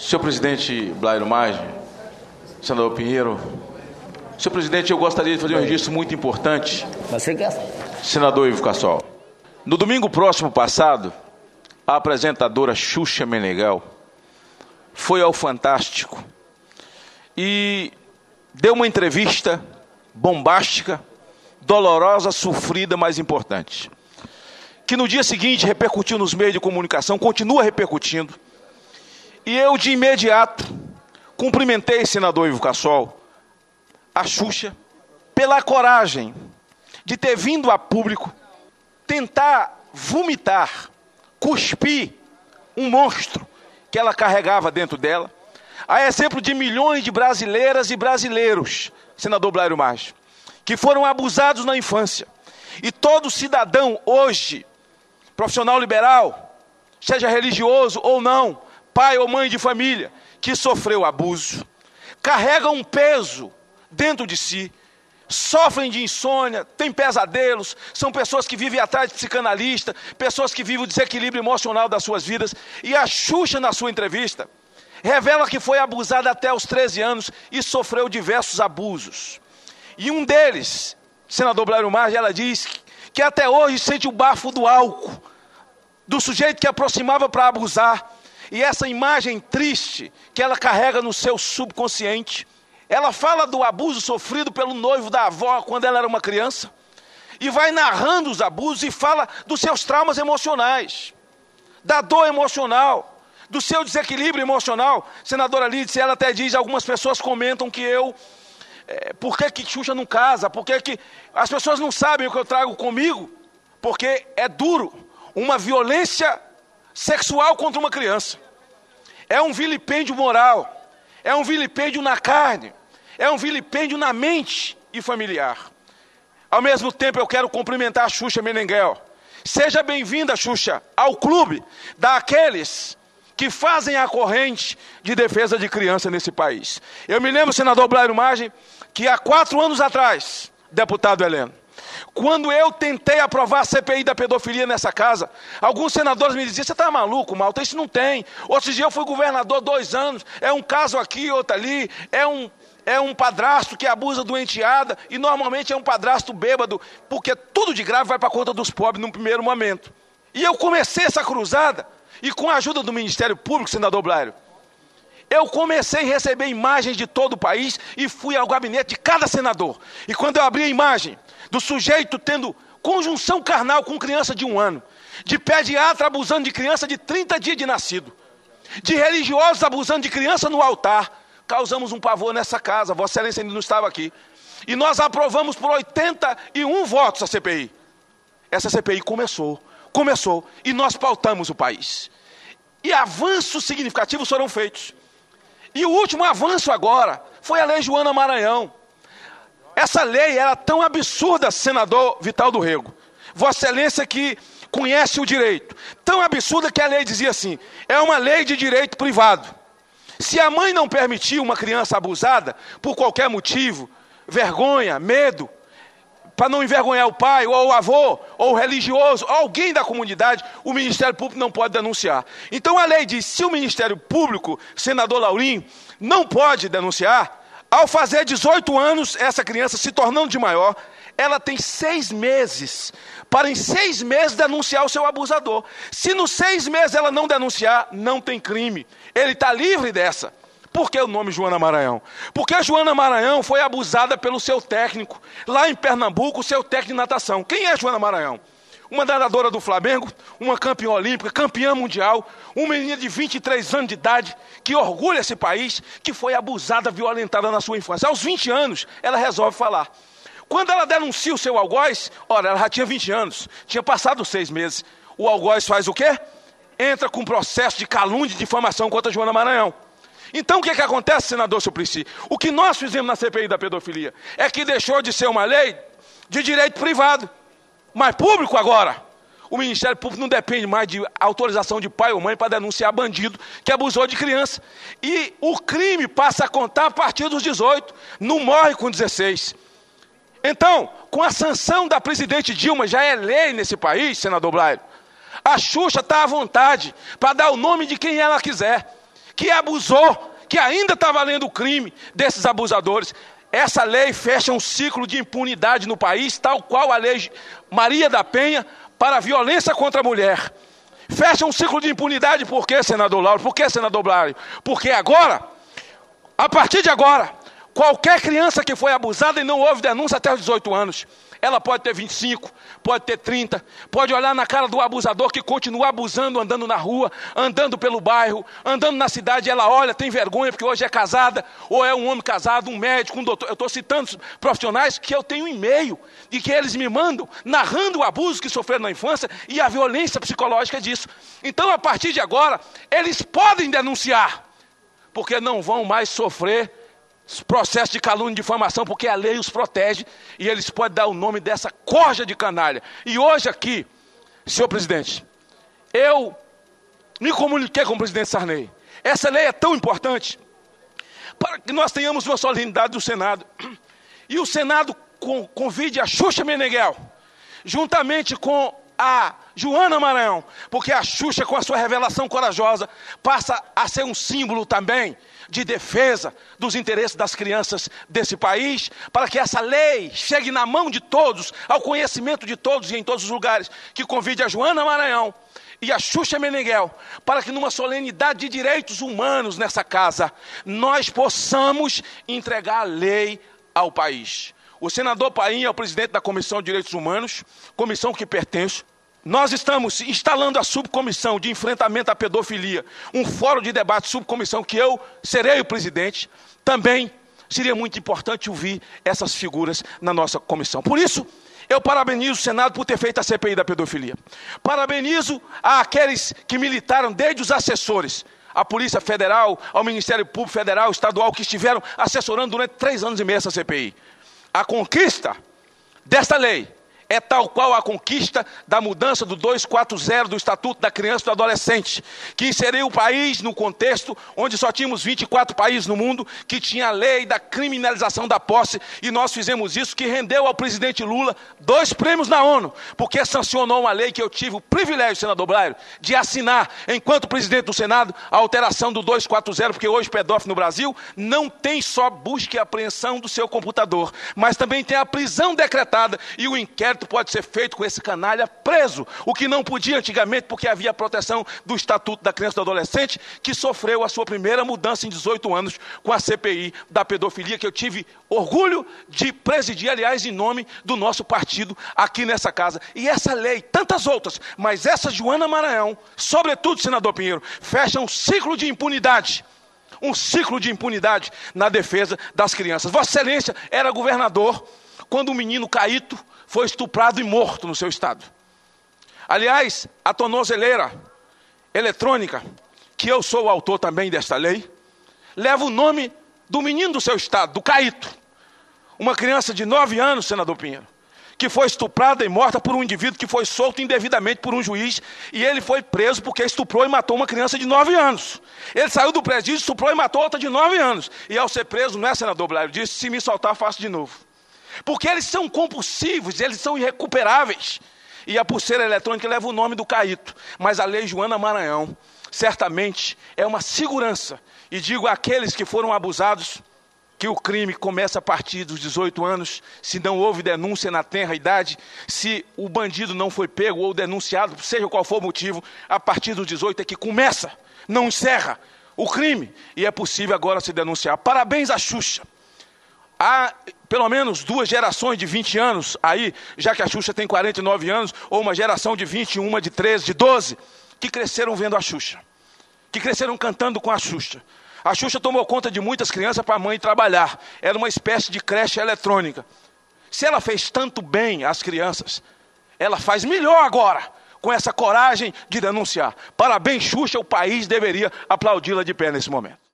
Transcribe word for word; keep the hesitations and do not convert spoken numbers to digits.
Senhor presidente Blairo Maggi, senador Pinheiro, senhor presidente, eu gostaria de fazer um registro muito importante. Você quer? Senador Ivo Cassol, no domingo próximo passado, a apresentadora Xuxa Meneghel foi ao Fantástico e deu uma entrevista bombástica, dolorosa, sofrida, mas importante, que no dia seguinte repercutiu nos meios de comunicação, continua repercutindo. E eu, de imediato, cumprimentei, senador Ivo Cassol, a Xuxa, pela coragem de ter vindo a público tentar vomitar, cuspir um monstro que ela carregava dentro dela, a exemplo de milhões de brasileiras e brasileiros, senador Blairo Maggi, que foram abusados na infância. E todo cidadão hoje, profissional liberal, seja religioso ou não, pai ou mãe de família, que sofreu abuso, carrega um peso dentro de si, sofrem de insônia, têm pesadelos, são pessoas que vivem atrás de psicanalista, pessoas que vivem o desequilíbrio emocional das suas vidas. E a Xuxa, na sua entrevista, revela que foi abusada até os treze anos e sofreu diversos abusos. E um deles, senador Blairo Maggi, ela diz que até hoje sente o bafo do álcool, do sujeito que aproximava para abusar. E essa imagem triste que ela carrega no seu subconsciente, ela fala do abuso sofrido pelo noivo da avó quando ela era uma criança, e vai narrando os abusos e fala dos seus traumas emocionais, da dor emocional, do seu desequilíbrio emocional. Senadora Lídice, ela até diz, algumas pessoas comentam que eu, é, por que que Xuxa não casa, por que que as pessoas não sabem o que eu trago comigo, porque é duro, uma violência sexual contra uma criança, é um vilipêndio moral, é um vilipêndio na carne, é um vilipêndio na mente e familiar. Ao mesmo tempo, eu quero cumprimentar a Xuxa Meneghel. Seja bem-vinda, Xuxa, ao clube daqueles que fazem a corrente de defesa de criança nesse país. Eu me lembro, senador Blairo Maggi, que há quatro anos atrás, deputado Heleno, quando eu tentei aprovar a C P I da pedofilia nessa casa, alguns senadores me diziam, você está maluco, Malta, isso não tem. Outro dia eu fui governador dois anos, é um caso aqui, outro ali, é um, é um padrasto que abusa do enteada, e normalmente é um padrasto bêbado, porque tudo de grave vai para a conta dos pobres num primeiro momento. E eu comecei essa cruzada, e com a ajuda do Ministério Público, senador Blairo, eu comecei a receber imagens de todo o país e fui ao gabinete de cada senador. E quando eu abri a imagem do sujeito tendo conjunção carnal com criança de um ano, de pediatra abusando de criança de trinta dias de nascido, de religiosos abusando de criança no altar, causamos um pavor nessa casa. Vossa Excelência ainda não estava aqui. E nós aprovamos por oitenta e um votos a C P I. Essa C P I começou, começou, e nós pautamos o país. E avanços significativos foram feitos. E o último avanço agora foi a Lei Joana Maranhão. Essa lei era tão absurda, senador Vital do Rego, Vossa Excelência que conhece o direito, tão absurda que a lei dizia assim, é uma lei de direito privado. Se a mãe não permitir uma criança abusada, por qualquer motivo, vergonha, medo, para não envergonhar o pai, ou o avô, ou o religioso, ou alguém da comunidade, o Ministério Público não pode denunciar. Então a lei diz, se o Ministério Público, senador Laurinho, não pode denunciar, ao fazer dezoito anos, essa criança se tornando de maior, ela tem seis meses, para em seis meses denunciar o seu abusador. Se nos seis meses ela não denunciar, não tem crime. Ele está livre dessa. Por que o nome Joana Maranhão? Porque a Joana Maranhão foi abusada pelo seu técnico, lá em Pernambuco, o seu técnico de natação. Quem é a Joana Maranhão? Uma nadadora do Flamengo, uma campeã olímpica, campeã mundial, uma menina de vinte e três anos de idade, que orgulha esse país, que foi abusada, violentada na sua infância. Aos vinte anos, ela resolve falar. Quando ela denuncia o seu algoz, ora, ela já tinha vinte anos, tinha passado seis meses. O algoz faz o quê? Entra com um processo de calúnia e de difamação contra a Joana Maranhão. Então o que, que acontece, senador Suplicy? O que nós fizemos na C P I da pedofilia é que deixou de ser uma lei de direito privado, mas público agora. O Ministério Público não depende mais de autorização de pai ou mãe para denunciar bandido que abusou de criança. E o crime passa a contar a partir dos dezoito, não morre com dezesseis. Então, com a sanção da presidente Dilma, já é lei nesse país, senador Blairo, a Xuxa está à vontade para dar o nome de quem ela quiser. que abusou, que ainda está valendo o crime desses abusadores. Essa lei fecha um ciclo de impunidade no país, tal qual a lei Maria da Penha para a violência contra a mulher. Fecha um ciclo de impunidade, por quê, senador Lauro? Por quê, senador Blário? Porque agora, a partir de agora, qualquer criança que foi abusada e não houve denúncia até os dezoito anos, ela pode ter vinte e cinco, pode ter trinta, pode olhar na cara do abusador que continua abusando, andando na rua, andando pelo bairro, andando na cidade, ela olha, tem vergonha porque hoje é casada, ou é um homem casado, um médico, um doutor. Eu estou citando profissionais que eu tenho e-mail e que eles me mandam, narrando o abuso que sofreram na infância e a violência psicológica disso. Então, a partir de agora, eles podem denunciar, porque não vão mais sofrer processo de calúnia e difamação, porque a lei os protege e eles podem dar o nome dessa corja de canalha. E hoje aqui, senhor presidente, eu me comuniquei com o presidente Sarney. Essa lei é tão importante para que nós tenhamos uma solenidade do Senado. E o Senado convide a Xuxa Meneghel, juntamente com a Joana Maranhão, porque a Xuxa, com a sua revelação corajosa, passa a ser um símbolo também de defesa dos interesses das crianças desse país, para que essa lei chegue na mão de todos, ao conhecimento de todos e em todos os lugares, que convide a Joana Maranhão e a Xuxa Meneghel, para que numa solenidade de direitos humanos nessa casa, nós possamos entregar a lei ao país. O senador Paim é o presidente da Comissão de Direitos Humanos, comissão que pertenço. Nós estamos instalando a subcomissão de enfrentamento à pedofilia, um fórum de debate, subcomissão que eu serei o presidente. Também seria muito importante ouvir essas figuras na nossa comissão. Por isso, eu parabenizo o Senado por ter feito a C P I da pedofilia. Parabenizo aqueles que militaram, desde os assessores, a Polícia Federal, ao Ministério Público Federal, Estadual, que estiveram assessorando durante três anos e meio essa C P I. A conquista desta lei é tal qual a conquista da mudança do duzentos e quarenta do Estatuto da Criança e do Adolescente, que inseriu o país no contexto onde só tínhamos vinte e quatro países no mundo que tinha a lei da criminalização da posse, e nós fizemos isso, que rendeu ao presidente Lula dois prêmios na ONU, porque sancionou uma lei que eu tive o privilégio, senador Blário, de assinar, enquanto presidente do Senado, a alteração do duzentos e quarenta, porque hoje o pedófilo no Brasil não tem só busca e apreensão do seu computador, mas também tem a prisão decretada e o inquérito pode ser feito com esse canalha preso, o que não podia antigamente, porque havia a proteção do Estatuto da Criança e do Adolescente, que sofreu a sua primeira mudança em dezoito anos com a C P I da pedofilia, que eu tive orgulho de presidir, aliás, em nome do nosso partido aqui nessa casa. E essa lei, tantas outras, mas essa Joana Maranhão, sobretudo, senador Pinheiro, fecha um ciclo de impunidade, um ciclo de impunidade na defesa das crianças. Vossa Excelência era governador quando o menino Caíto foi estuprado e morto no seu estado. Aliás, a tornozeleira eletrônica, que eu sou o autor também desta lei, leva o nome do menino do seu estado, do Caíto. Uma criança de nove anos, senador Pinheiro, que foi estuprada e morta por um indivíduo que foi solto indevidamente por um juiz, e ele foi preso porque estuprou e matou uma criança de nove anos. Ele saiu do presídio, estuprou e matou outra de nove anos. E ao ser preso, não é, senador Blário, disse, se me soltar, faço de novo. Porque eles são compulsivos, eles são irrecuperáveis. E a pulseira eletrônica leva o nome do Caíto. Mas a lei Joana Maranhão, certamente, é uma segurança. E digo àqueles que foram abusados, que o crime começa a partir dos dezoito anos, se não houve denúncia na tenra idade, se o bandido não foi pego ou denunciado, seja qual for o motivo, a partir dos dezoito é que começa, não encerra o crime. E é possível agora se denunciar. Parabéns à Xuxa. Há pelo menos duas gerações de vinte anos aí, já que a Xuxa tem quarenta e nove anos, ou uma geração de vinte, uma de treze, de doze, que cresceram vendo a Xuxa, que cresceram cantando com a Xuxa. A Xuxa tomou conta de muitas crianças para a mãe trabalhar. Era uma espécie de creche eletrônica. Se ela fez tanto bem às crianças, ela faz melhor agora, com essa coragem de denunciar. Parabéns, Xuxa, o país deveria aplaudi-la de pé nesse momento.